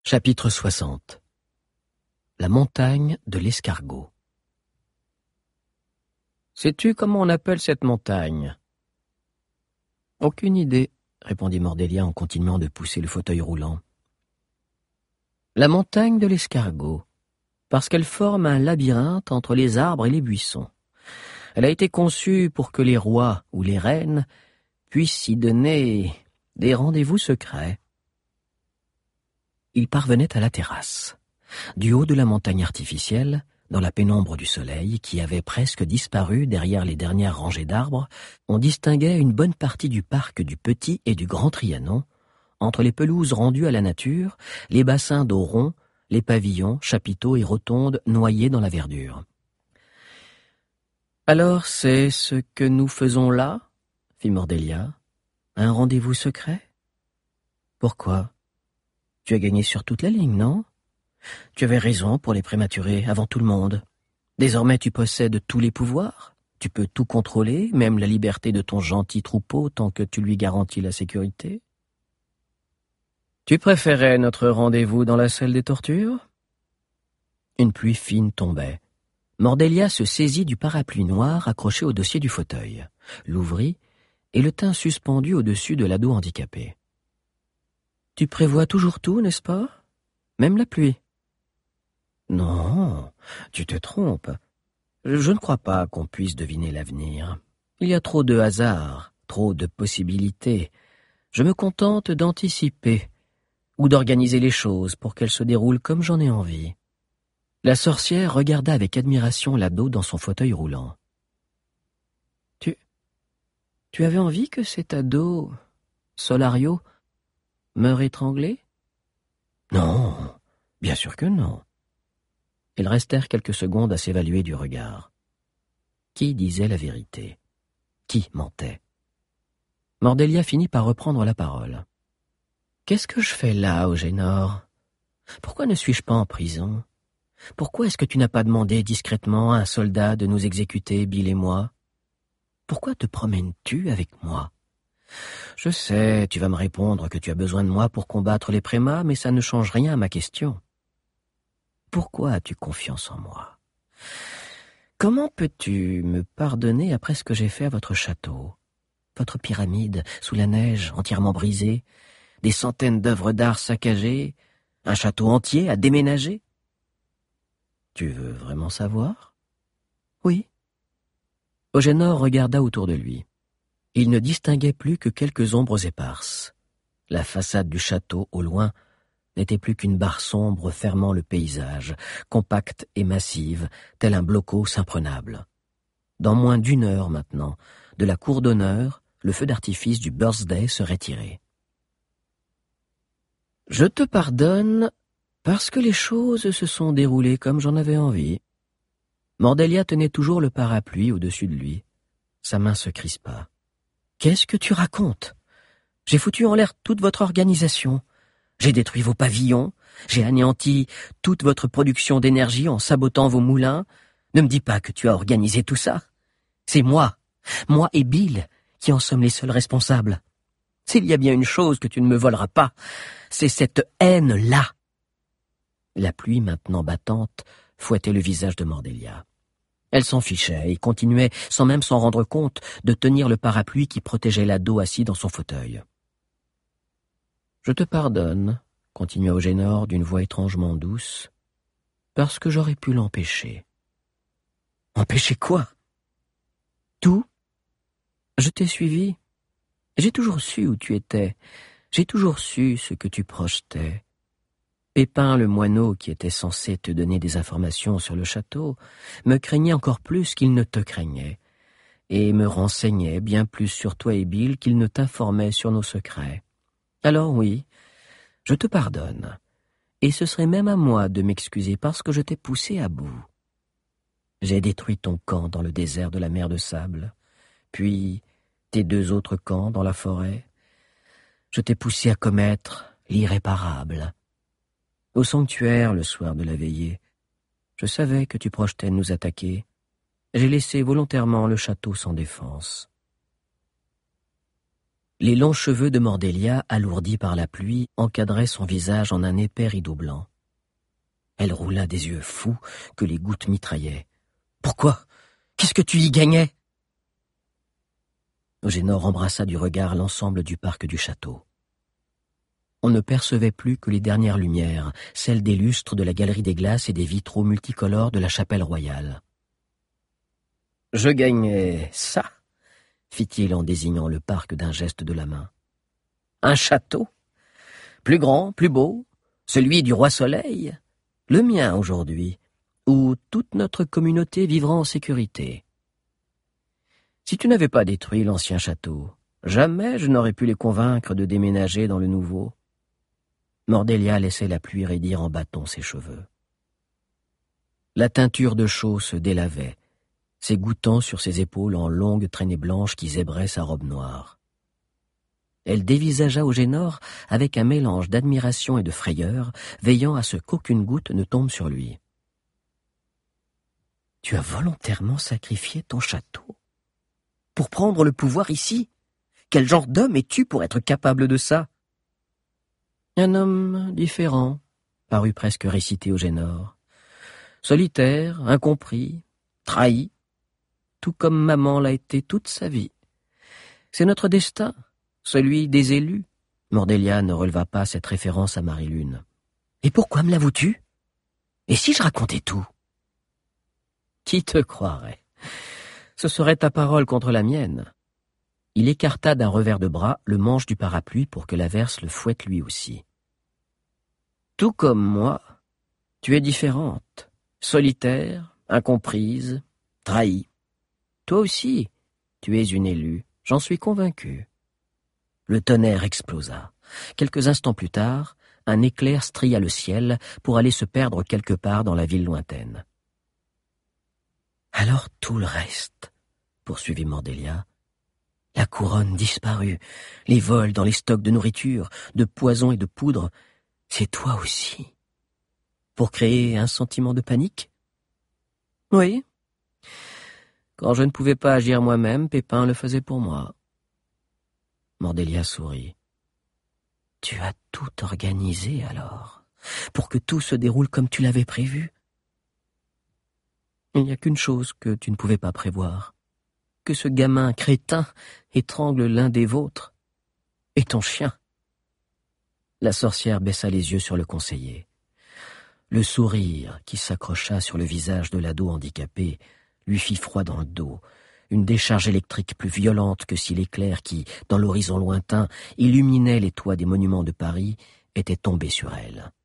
Chapitre 60. La montagne de l'escargot. Sais-tu comment on appelle cette montagne? Aucune idée, répondit Mordelia en continuant de pousser le fauteuil roulant. La montagne de l'escargot, parce qu'elle forme un labyrinthe entre les arbres et les buissons. Elle a été conçue pour que les rois ou les reines puissent y donner des rendez-vous secrets. Il parvenait à la terrasse. Du haut de la montagne artificielle, dans la pénombre du soleil, qui avait presque disparu derrière les dernières rangées d'arbres, on distinguait une bonne partie du parc du Petit et du Grand Trianon, entre les pelouses rendues à la nature, les bassins d'eau ronds, les pavillons, chapiteaux et rotondes noyés dans la verdure. « Alors c'est ce que nous faisons là ?» fit Mordelia. « Un rendez-vous secret ?»« Pourquoi ? Tu as gagné sur toute la ligne, non ? Tu avais raison pour les prématurer avant tout le monde. Désormais tu possèdes tous les pouvoirs. Tu peux tout contrôler, même la liberté de ton gentil troupeau tant que tu lui garantis la sécurité. Tu préférais notre rendez-vous dans la salle des tortures ? » Une pluie fine tombait. Mordelia se saisit du parapluie noir accroché au dossier du fauteuil, l'ouvrit et le tint suspendu au-dessus de l'ado handicapé. « Tu prévois toujours tout, n'est-ce pas ? Même la pluie ? » « Non, tu te trompes. Je ne crois pas qu'on puisse deviner l'avenir. Il y a trop de hasards, trop de possibilités. Je me contente d'anticiper ou d'organiser les choses pour qu'elles se déroulent comme j'en ai envie. » La sorcière regarda avec admiration l'ado dans son fauteuil roulant. « Tu avais envie que cet ado, Solario, meure étranglé ? » ?»« Non, bien sûr que non. » Ils restèrent quelques secondes à s'évaluer du regard. Qui disait la vérité? Qui mentait? Mordelia finit par reprendre la parole. « Qu'est-ce que je fais là, Ogénor? Pourquoi ne suis-je pas en prison? Pourquoi est-ce que tu n'as pas demandé discrètement à un soldat de nous exécuter, Bill et moi? Pourquoi te promènes-tu avec moi? Je sais, tu vas me répondre que tu as besoin de moi pour combattre les prémas, mais ça ne change rien à ma question. Pourquoi as-tu confiance en moi? Comment peux-tu me pardonner après ce que j'ai fait à votre château? Votre pyramide, sous la neige, entièrement brisée, des centaines d'œuvres d'art saccagées, un château entier à déménager? Tu veux vraiment savoir? Oui. Ogénor regarda autour de lui. Il ne distinguait plus que quelques ombres éparses. La façade du château, au loin, n'était plus qu'une barre sombre fermant le paysage, compacte et massive, tel un blocos imprenable. Dans moins d'une heure maintenant, de la cour d'honneur, le feu d'artifice du birthday serait tiré. « Je te pardonne parce que les choses se sont déroulées comme j'en avais envie. » Mordelia tenait toujours le parapluie au-dessus de lui. Sa main se crispa. « Qu'est-ce que tu racontes? J'ai foutu en l'air toute votre organisation. J'ai détruit vos pavillons, j'ai anéanti toute votre production d'énergie en sabotant vos moulins. Ne me dis pas que tu as organisé tout ça. C'est moi et Bill, qui en sommes les seuls responsables. S'il y a bien une chose que tu ne me voleras pas, c'est cette haine-là. » La pluie, maintenant battante, fouettait le visage de Mordelia. Elle s'en fichait et continuait, sans même s'en rendre compte, de tenir le parapluie qui protégeait l'ado assis dans son fauteuil. « Je te pardonne, » continua Ogénor d'une voix étrangement douce, « parce que j'aurais pu l'empêcher. » « Empêcher quoi? »« Tout. Je t'ai suivi. J'ai toujours su où tu étais. J'ai toujours su ce que tu projetais. Pépin le moineau, qui était censé te donner des informations sur le château, me craignait encore plus qu'il ne te craignait, et me renseignait bien plus sur toi et Bill qu'il ne t'informait sur nos secrets. Alors oui, je te pardonne, et ce serait même à moi de m'excuser parce que je t'ai poussé à bout. J'ai détruit ton camp dans le désert de la mer de sable, puis tes 2 autres camps dans la forêt. Je t'ai poussé à commettre l'irréparable. Au sanctuaire, le soir de la veillée, je savais que tu projetais de nous attaquer. J'ai laissé volontairement le château sans défense. Les longs cheveux de Mordélia, alourdis par la pluie, encadraient son visage en un épais rideau blanc. Elle roula des yeux fous que les gouttes mitraillaient. « Pourquoi? Qu'est-ce que tu y gagnais ?» Eugénor embrassa du regard l'ensemble du parc du château. On ne percevait plus que les dernières lumières, celles des lustres de la galerie des glaces et des vitraux multicolores de la chapelle royale. « Je gagnais ça », fit-il en désignant le parc d'un geste de la main. « Un château, plus grand, plus beau, celui du roi Soleil, le mien aujourd'hui, où toute notre communauté vivra en sécurité. Si tu n'avais pas détruit l'ancien château, jamais je n'aurais pu les convaincre de déménager dans le nouveau. » Mordélia laissait la pluie raidir en bâton ses cheveux. La teinture de chaux se délavait, s'égouttant sur ses épaules en longues traînées blanches qui zébraient sa robe noire. Elle dévisagea Eugénor avec un mélange d'admiration et de frayeur, veillant à ce qu'aucune goutte ne tombe sur lui. « Tu as volontairement sacrifié ton château pour prendre le pouvoir ici? Quel genre d'homme es-tu pour être capable de ça ?» Un homme différent, parut presque réciter Eugénor. Solitaire, incompris, trahi, tout comme maman l'a été toute sa vie. C'est notre destin, celui des élus. Mordélia ne releva pas cette référence à Marie-Lune. Et pourquoi me l'avoues-tu? Et si je racontais tout? Qui te croirait? Ce serait ta parole contre la mienne. Il écarta d'un revers de bras le manche du parapluie pour que l'averse le fouette lui aussi. Tout comme moi, tu es différente, solitaire, incomprise, trahie. Toi aussi, tu es une élue, j'en suis convaincu. Le tonnerre explosa. Quelques instants plus tard, un éclair stria le ciel pour aller se perdre quelque part dans la ville lointaine. Alors tout le reste, poursuivit Mordélia. La couronne disparue, les vols dans les stocks de nourriture, de poison et de poudre, c'est toi aussi. Pour créer un sentiment de panique? Oui. Quand je ne pouvais pas agir moi-même, Pépin le faisait pour moi. Mordélia sourit. Tu as tout organisé alors, pour que tout se déroule comme tu l'avais prévu? Il n'y a qu'une chose que tu ne pouvais pas prévoir. Que ce gamin crétin étrangle l'un des vôtres. Et ton chien. La sorcière baissa les yeux sur le conseiller. Le sourire qui s'accrocha sur le visage de l'ado handicapé lui fit froid dans le dos, une décharge électrique plus violente que si l'éclair qui, dans l'horizon lointain, illuminait les toits des monuments de Paris, était tombé sur elle.